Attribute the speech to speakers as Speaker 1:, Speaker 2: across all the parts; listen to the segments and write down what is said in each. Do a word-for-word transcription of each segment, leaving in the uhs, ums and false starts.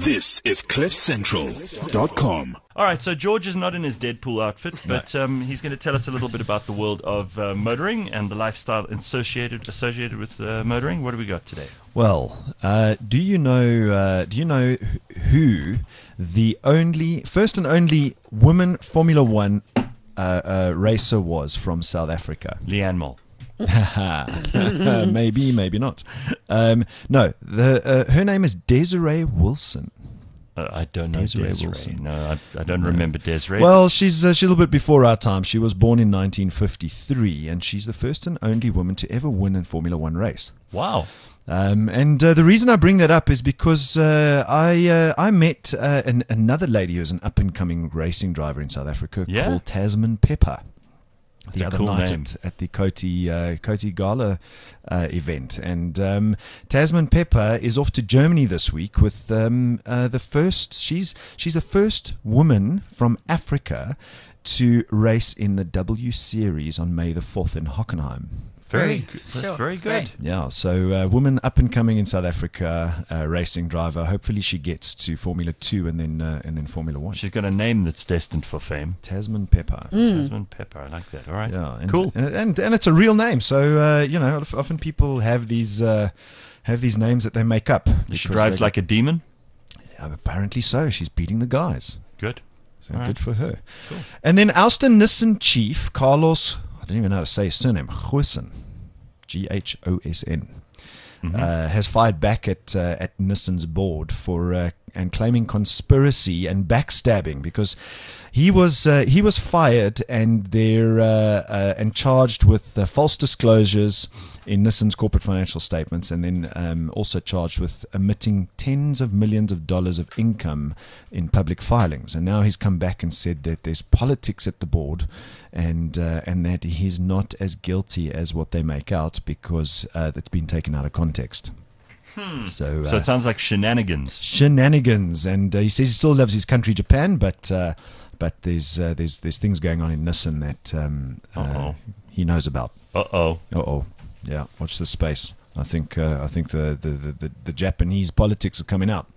Speaker 1: This is cliff central dot com.
Speaker 2: All right, so George is not in his Deadpool outfit, but um, he's going to tell us a little bit about the world of uh, motoring and the lifestyle associated associated with uh, motoring. What do we got today?
Speaker 3: Well, uh, do you know? Uh, do you know who the only first and only woman Formula One uh, uh, racer was from South Africa?
Speaker 2: Leanne Moll.
Speaker 3: maybe, maybe not. Um, no, the uh, her name is Desiree Wilson.
Speaker 2: Uh, I don't know
Speaker 3: Desiree
Speaker 2: Desiree.
Speaker 3: Wilson.
Speaker 2: No, I, I don't remember Desiree.
Speaker 3: Well, she's uh, she's a little bit before our time. She was born in nineteen fifty-three, and she's the first and only woman to ever win a Formula One race.
Speaker 2: Wow.
Speaker 3: Um, and uh, the reason I bring that up is because uh, I uh, I met uh, an, another lady who's an up and coming racing driver in South Africa
Speaker 2: Yeah?
Speaker 3: called Tasman Pepper.
Speaker 2: That's
Speaker 3: the
Speaker 2: a
Speaker 3: other
Speaker 2: cool
Speaker 3: night
Speaker 2: name.
Speaker 3: At, at the Coty uh, Coty Gala uh, event, and um, Tasman Pepper is off to Germany this week with um, uh, the first. She's she's the first woman from Africa to race in the W Series on May the fourth in Hockenheim.
Speaker 2: Very
Speaker 4: Very-
Speaker 2: good. That's
Speaker 4: sure,
Speaker 2: very
Speaker 4: it's
Speaker 2: good.
Speaker 4: great.
Speaker 3: Yeah, so uh, woman up and coming in South Africa, uh, racing driver. Hopefully, she gets to Formula Two and then uh, and then Formula One.
Speaker 2: She's got a name that's destined for fame.
Speaker 3: Tasman Pepper.
Speaker 2: Tasman Pepper. I like that. All right.
Speaker 3: Yeah, and,
Speaker 2: Cool.
Speaker 3: And, and and it's a real name. So uh, you know, often people have these uh, have these names that they make up.
Speaker 2: She
Speaker 3: because
Speaker 2: drives
Speaker 3: they-
Speaker 2: like a demon.
Speaker 3: Yeah, apparently so. She's beating the guys.
Speaker 2: Good.
Speaker 3: So
Speaker 2: All right.
Speaker 3: good for her.
Speaker 2: Cool.
Speaker 3: And then Alston Nissan chief Carlos. I don't even know how to say his surname. Goosen. G H O S N,
Speaker 2: Mm-hmm.
Speaker 3: uh, has fired back at uh, at Nissan's board for uh, and claiming conspiracy and backstabbing because he was uh, he was fired and they're uh, uh, and charged with uh, false disclosures in Nissan's corporate financial statements, and then um, also charged with omitting tens of millions of dollars of income in public filings. And now he's come back and said that there's politics at the board, and uh, and that he's not as guilty as what they make out because uh, that's been taken out of context. So, uh,
Speaker 2: So it sounds like shenanigans.
Speaker 3: shenanigans, and uh, he says he still loves his country, Japan, but uh, but there's uh, there's there's things going on in Nissan that um, uh,
Speaker 2: Uh-oh.
Speaker 3: he knows about.
Speaker 2: Uh oh.
Speaker 3: Uh oh, yeah. Watch this space. I think uh, I think the, the, the, the, the Japanese politics are coming out.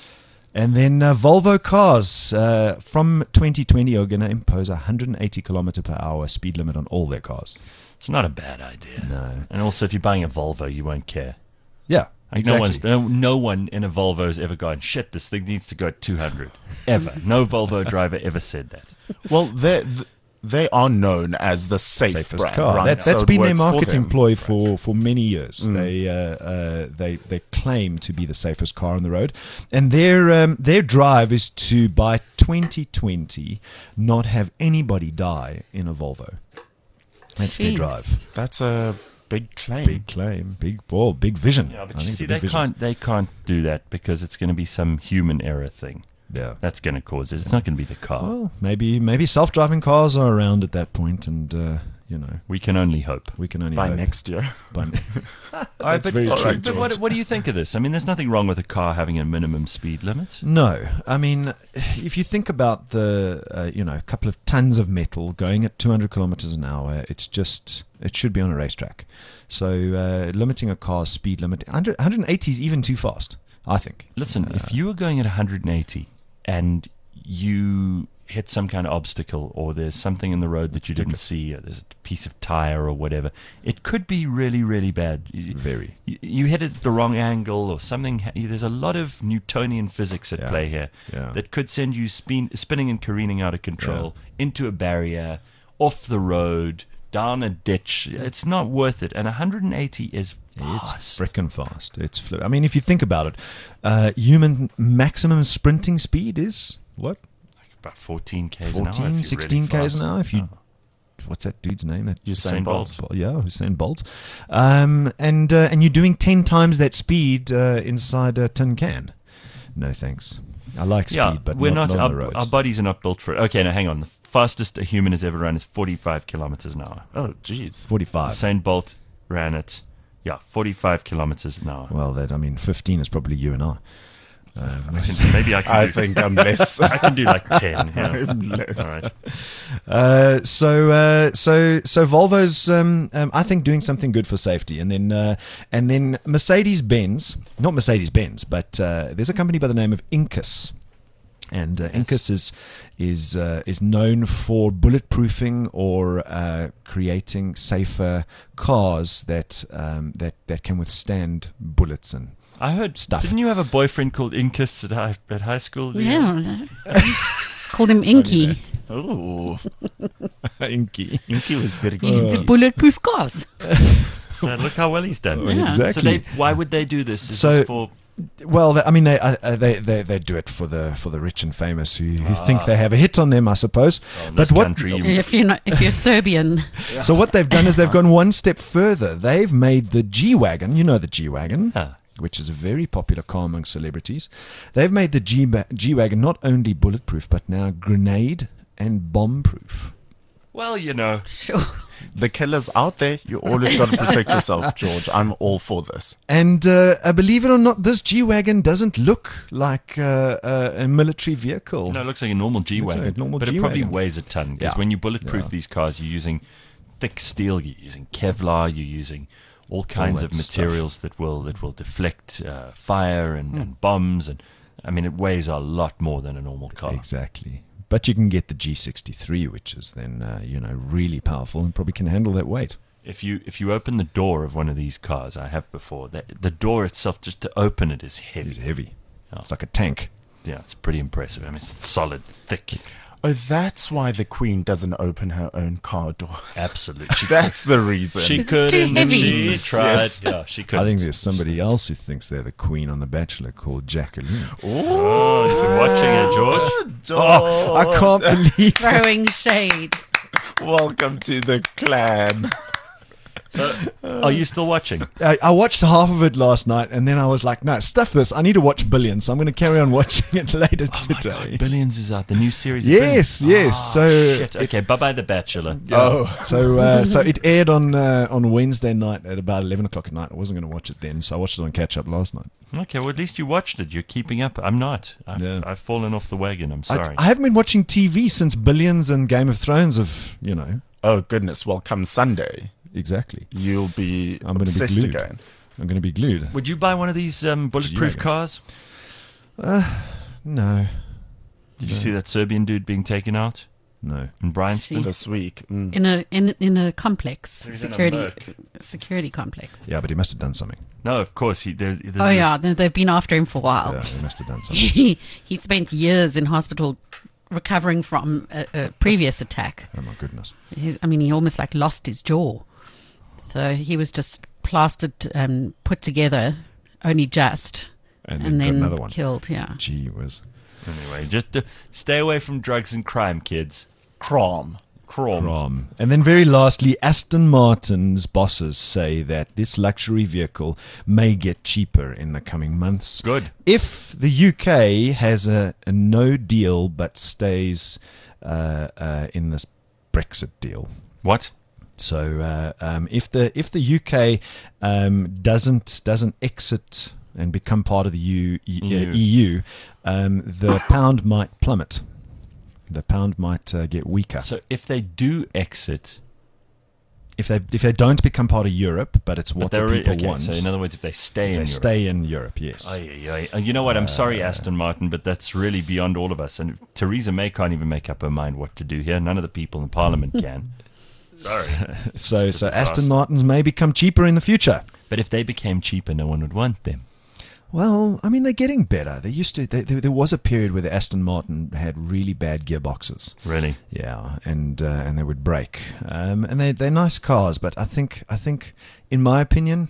Speaker 3: And then uh, Volvo cars uh, from twenty twenty are going to impose a one hundred eighty kilometer per hour speed limit on all their cars.
Speaker 2: It's not a bad idea.
Speaker 3: No.
Speaker 2: And also, if you're buying a Volvo, you won't care.
Speaker 3: Yeah,
Speaker 2: Like
Speaker 3: exactly.
Speaker 2: no one's no, no one in a Volvo has ever gone, shit, this thing needs to go at two hundred. Ever. No Volvo driver ever said that.
Speaker 4: Well, they they are known as the safe
Speaker 3: Safest
Speaker 4: brand,
Speaker 3: car.
Speaker 4: right?
Speaker 3: That,
Speaker 4: So
Speaker 3: that's
Speaker 4: it
Speaker 3: been their
Speaker 4: works for
Speaker 3: marketing
Speaker 4: them.
Speaker 3: ploy for, for many years. They, uh, uh, they they claim to be the safest car on the road, and their um, their drive is to by twenty twenty not have anybody die in a Volvo. That's their
Speaker 4: Jeez.
Speaker 3: drive.
Speaker 4: That's a big claim.
Speaker 3: Big claim, big ball, big vision.
Speaker 2: Yeah, but
Speaker 3: I
Speaker 2: you
Speaker 3: think it's
Speaker 2: see,
Speaker 3: a
Speaker 2: they
Speaker 3: big vision.
Speaker 2: can't they can't do that because it's going to be some human error thing.
Speaker 3: Yeah.
Speaker 2: That's going to cause it. It's not going to be the car.
Speaker 3: Well, maybe maybe self-driving cars are around at that point, and uh, you know
Speaker 2: We can only hope.
Speaker 3: we can only
Speaker 4: By
Speaker 3: hope.
Speaker 4: next year.
Speaker 3: By ne-
Speaker 2: All right, but,
Speaker 3: very
Speaker 2: all
Speaker 3: true,
Speaker 2: right, but what,
Speaker 3: George.
Speaker 2: what do you think of this? I mean, there's nothing wrong with a car having a minimum speed limit.
Speaker 3: No, I mean, if you think about the, uh, you know, a couple of tons of metal going at two hundred kilometers an hour, it's just, it should be on a racetrack. So uh, limiting a car's speed limit, one hundred, one eighty is even too fast, I think.
Speaker 2: Listen, if you were going at one hundred eighty and you hit some kind of obstacle or there's something in the road that you didn't see or there's a piece of tire or whatever, it could be really, really bad. You-
Speaker 3: Very.
Speaker 2: You, you hit it at the wrong angle or something. ha- There's a lot of Newtonian physics at
Speaker 3: Yeah.
Speaker 2: play here
Speaker 3: Yeah.
Speaker 2: that could send you spin, spinning and careening out of control into a barrier, off the road, down a ditch. It's not worth it. And one hundred eighty is fast.
Speaker 3: It's frickin' fast. It's fl- I mean, if you think about it, uh, human maximum sprinting speed is what?
Speaker 2: About fourteen k's an hour. if you're
Speaker 3: fourteen,
Speaker 2: really
Speaker 3: sixteen k's an
Speaker 2: fast.
Speaker 3: hour. If you,
Speaker 2: Oh.
Speaker 3: what's that dude's name? That
Speaker 4: Usain Bolt.
Speaker 3: Bolt. Yeah, Usain Bolt. Um, and uh, and you're doing ten times that speed uh, inside a tin can. No thanks. I like speed,
Speaker 2: Yeah,
Speaker 3: but
Speaker 2: we're
Speaker 3: not,
Speaker 2: not,
Speaker 3: not on the
Speaker 2: our,
Speaker 3: roads.
Speaker 2: our bodies are not built for it. Okay, now hang on. The fastest a human has ever run is forty-five kilometers an hour.
Speaker 4: Oh, jeez.
Speaker 3: forty-five.
Speaker 2: Usain Bolt ran it, yeah, forty-five kilometers an hour.
Speaker 3: Well, that I mean, fifteen is probably you and I. Um,
Speaker 2: Maybe I can.
Speaker 4: I
Speaker 2: do,
Speaker 4: think I'm less.
Speaker 2: I can do like ten. Yeah.
Speaker 4: I'm less.
Speaker 2: All right.
Speaker 3: Uh, so, uh, so, so Volvo's, um, um, I think, doing something good for safety, and then, uh, and then Mercedes-Benz, not Mercedes-Benz, but uh, there's a company by the name of Incus, and uh, Incus is is uh, is known for bulletproofing or uh, creating safer cars that um, that that can withstand bullets and.
Speaker 2: I heard
Speaker 3: Stuff.
Speaker 2: Didn't you have a boyfriend called Incus at high, at high school?
Speaker 5: Yeah. Called him Inky.
Speaker 2: Oh,
Speaker 3: Inky.
Speaker 4: Inky was very
Speaker 5: He's
Speaker 4: good.
Speaker 5: the bulletproof cars.
Speaker 2: so look how well he's done.
Speaker 5: Yeah.
Speaker 2: So
Speaker 3: Exactly.
Speaker 2: they, why would they do this? Is
Speaker 3: So-
Speaker 2: this for
Speaker 3: Well, I mean, they, uh, they they they do it for the for the rich and famous who, who think they have a hit on them, I suppose.
Speaker 2: oh, in
Speaker 3: but
Speaker 2: this
Speaker 3: what?
Speaker 2: country?
Speaker 5: If you're not, if you're Serbian,
Speaker 3: So what they've done is they've gone one step further. They've made the G wagon. You know the G wagon.
Speaker 2: Ah.
Speaker 3: Which is a very popular car among celebrities. They've made the G G-Wagon not only bulletproof, but now grenade and bomb-proof.
Speaker 2: Well, you know,
Speaker 5: sure.
Speaker 4: The killers out there, you always got to protect yourself, George. I'm all for this.
Speaker 3: And uh, uh, believe it or not, this G-Wagon doesn't look like uh, uh, a military vehicle.
Speaker 2: no, it looks like a normal G-Wagon,
Speaker 3: like a normal
Speaker 2: but it probably
Speaker 3: G-Wagon.
Speaker 2: weighs a ton because
Speaker 3: Yeah.
Speaker 2: when you bulletproof
Speaker 3: Yeah.
Speaker 2: these cars, you're using thick steel, you're using Kevlar, you're using all kinds
Speaker 3: that
Speaker 2: of
Speaker 3: stuff.
Speaker 2: materials that will that will deflect uh, fire and, and bombs, and I mean it weighs a lot more than a normal car.
Speaker 3: Exactly. But you can get the G sixty-three, which is then, uh, you know, really powerful and probably can handle that weight.
Speaker 2: If you if you open the door of one of these cars, I have before, that the door itself just to open it is heavy.
Speaker 3: It is heavy.
Speaker 2: Yeah.
Speaker 3: It's like a tank.
Speaker 2: Yeah, it's pretty impressive. I mean, it's solid, thick.
Speaker 4: Oh, that's why the Queen doesn't open her own car doors.
Speaker 2: Absolutely. She,
Speaker 4: That's the reason.
Speaker 2: she
Speaker 5: It's
Speaker 2: couldn't.
Speaker 5: too heavy.
Speaker 2: She tried.
Speaker 4: Yes.
Speaker 2: Yeah, she
Speaker 3: I
Speaker 2: couldn't.
Speaker 3: think there's somebody else who thinks they're the queen on The Bachelor called Jacqueline.
Speaker 2: Oh, you've been watching it, George.
Speaker 3: Oh, I can't believe
Speaker 5: Throwing shade.
Speaker 4: Welcome to the clan.
Speaker 2: So, are you still watching?
Speaker 3: I, I watched half of it last night, and then I was like, "No, stuff this. I need to watch Billions, so I'm going to carry on watching it later
Speaker 2: Oh my
Speaker 3: today."
Speaker 2: God, Billions is out. The new series. Of
Speaker 3: Yes,
Speaker 2: Billions.
Speaker 3: yes.
Speaker 2: Ah,
Speaker 3: So,
Speaker 2: shit. Okay, bye bye, The Bachelor.
Speaker 4: Oh,
Speaker 3: so, uh, so it aired on uh, on Wednesday night at about eleven o'clock at night. I wasn't going to watch it then, so I watched it on catch up last night.
Speaker 2: Okay, well at least you watched it. You're keeping up. I'm not. I've,
Speaker 3: Yeah.
Speaker 2: I've fallen off the wagon. I'm
Speaker 3: I,
Speaker 2: sorry.
Speaker 3: I haven't been watching T V since Billions and Game of Thrones. Have you know
Speaker 4: oh goodness. Well, come Sunday,
Speaker 3: exactly?
Speaker 4: you'll be
Speaker 3: I'm going to be
Speaker 4: obsessed
Speaker 3: glued.
Speaker 4: again.
Speaker 3: I'm going to be glued.
Speaker 2: Would you buy one of these um, bulletproof
Speaker 3: G-Wagons.
Speaker 2: cars?
Speaker 3: No,
Speaker 2: Did you see that Serbian dude being taken out
Speaker 3: no.
Speaker 2: in Bryanston?
Speaker 5: See.
Speaker 4: This week. Mm.
Speaker 5: In a in in a complex
Speaker 2: He's in a
Speaker 5: security
Speaker 2: Merc.
Speaker 5: security complex.
Speaker 3: Yeah, but he must have done something.
Speaker 2: No, of course. He, there, there's
Speaker 5: Oh
Speaker 2: this-
Speaker 5: yeah, they- they've been after him for a while.
Speaker 3: Yeah, he must have done something.
Speaker 5: He he spent years in hospital recovering from a, a previous attack.
Speaker 3: Oh my goodness.
Speaker 5: He's, I mean, he almost like lost his jaw. So he was just plastered and put together, only just,
Speaker 3: And then,
Speaker 5: and
Speaker 3: got
Speaker 5: then
Speaker 3: another one.
Speaker 5: killed. Yeah.
Speaker 3: Gee whiz.
Speaker 2: Anyway, just uh, stay away from drugs and crime, kids.
Speaker 4: Crom.
Speaker 2: Chrome.
Speaker 3: Rom. And then very lastly, Aston Martin's bosses say that this luxury vehicle may get cheaper in the coming months.
Speaker 2: Good.
Speaker 3: If the U K has a, a no deal but stays uh, uh, in this Brexit deal.
Speaker 2: What?
Speaker 3: So uh, um, if the if the U K um, doesn't doesn't exit and become part of the U, E- uh,
Speaker 2: E U.
Speaker 3: E U, um, the pound might plummet. The pound might uh, get weaker.
Speaker 2: So if they do exit,
Speaker 3: if they if they don't become part of Europe, but it's
Speaker 2: but
Speaker 3: what
Speaker 2: they're
Speaker 3: the
Speaker 2: already,
Speaker 3: people
Speaker 2: okay,
Speaker 3: want.
Speaker 2: so in other words, if they stay
Speaker 3: if
Speaker 2: in
Speaker 3: they
Speaker 2: Europe.
Speaker 3: stay in Europe, yes.
Speaker 2: Ay, ay, ay. You know what? I'm sorry, Aston Martin, but that's really beyond all of us. And Theresa May can't even make up her mind what to do here. None of the people in Parliament can. Sorry.
Speaker 3: so
Speaker 2: It's a
Speaker 3: so
Speaker 2: disaster.
Speaker 3: Aston Martins may become cheaper in the future.
Speaker 2: But if they became cheaper, no one would want them.
Speaker 3: Well, I mean, they're getting better. They used to. They, there, there was a period where the Aston Martin had really bad gearboxes.
Speaker 2: Really?
Speaker 3: Yeah, and uh, and they would break. Um, and they they're nice cars, but I think I think, in my opinion,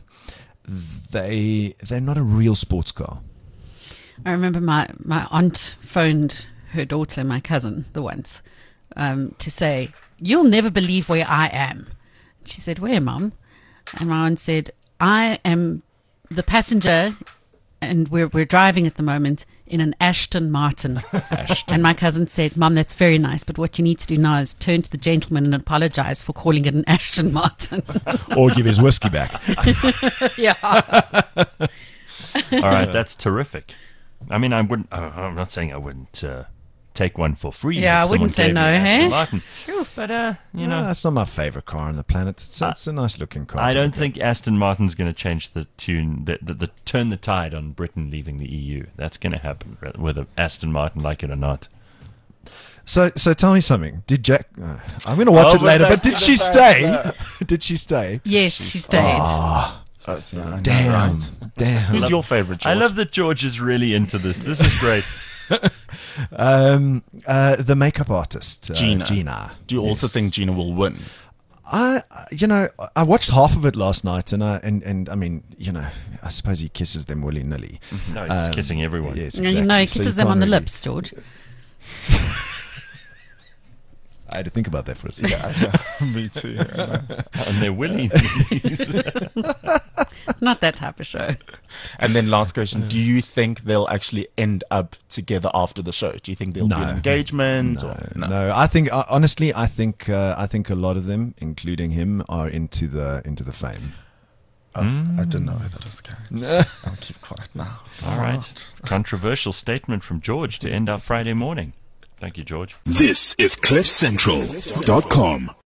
Speaker 3: they they're not a real sports car.
Speaker 5: I remember my, my aunt phoned her daughter, my cousin, the once, um, to say, "You'll never believe where I am." She said, "Where, Mum?" And my aunt said, "I am the passenger, and we're we're driving at the moment in an Aston Martin." And my cousin said, "Mum, that's very nice, but what you need to do now is turn to the gentleman and apologize for calling it an Aston Martin."
Speaker 3: Or give his whiskey back.
Speaker 5: Yeah.
Speaker 2: All right, that's terrific. I mean, I wouldn't. Uh, I'm not saying I wouldn't uh, take one for free.
Speaker 5: Yeah,
Speaker 2: if
Speaker 5: I wouldn't
Speaker 2: someone
Speaker 5: say
Speaker 2: gave me
Speaker 5: no,
Speaker 2: an Aston
Speaker 5: hey?
Speaker 2: Martin. But uh, you
Speaker 3: No,
Speaker 2: know,
Speaker 3: that's not my favorite car on the planet. It's, it's a nice looking car.
Speaker 2: I
Speaker 3: to
Speaker 2: don't
Speaker 3: look at.
Speaker 2: think Aston Martin's going to change the tune, the, the, the turn the tide on Britain leaving the E U. That's going to happen, whether Aston Martin like it or not.
Speaker 3: So, so tell me something. Did Jack? Uh, I'm going to watch
Speaker 4: Oh,
Speaker 3: it
Speaker 4: we're
Speaker 3: later.
Speaker 4: back
Speaker 3: But
Speaker 4: to
Speaker 3: did
Speaker 4: the
Speaker 3: she
Speaker 4: fact
Speaker 3: stay?
Speaker 4: that-
Speaker 3: Did she stay?
Speaker 5: Yes, she stayed.
Speaker 3: Ah,
Speaker 4: Uh, yeah, I know,
Speaker 3: damn,
Speaker 4: right?
Speaker 3: damn.
Speaker 4: Who's your favorite, George?
Speaker 2: I love that George is really into this. This is great.
Speaker 3: Um, uh, the makeup artist, uh,
Speaker 4: Gina.
Speaker 3: Gina.
Speaker 4: Do you also
Speaker 3: Yes.
Speaker 4: think Gina will win?
Speaker 3: I, you know, I watched half of it last night, and I and, and I mean, you know, I suppose he kisses them willy nilly.
Speaker 2: No, he's
Speaker 3: Um,
Speaker 2: kissing everyone.
Speaker 3: Yes,
Speaker 5: No,
Speaker 3: exactly.
Speaker 5: you know, he
Speaker 3: So
Speaker 5: kisses
Speaker 3: you
Speaker 5: them on
Speaker 3: can't
Speaker 5: the
Speaker 3: really-
Speaker 5: lips, George.
Speaker 3: I had to think about that for a second.
Speaker 4: Me too.
Speaker 2: And they're willing.
Speaker 5: It's not that type of show.
Speaker 4: And then last question, do you think they'll actually end up together after the show? Do you think there'll be
Speaker 3: No.
Speaker 4: an engagement?
Speaker 3: No,
Speaker 4: or,
Speaker 3: no. I think uh, honestly, I think uh, I think a lot of them, including him, are into the into the fame.
Speaker 4: Oh, I didn't know that was carried. I'll keep quiet now.
Speaker 2: All right. Controversial statement from George to end our Friday morning. Thank you, George.
Speaker 1: This is cliff central dot com.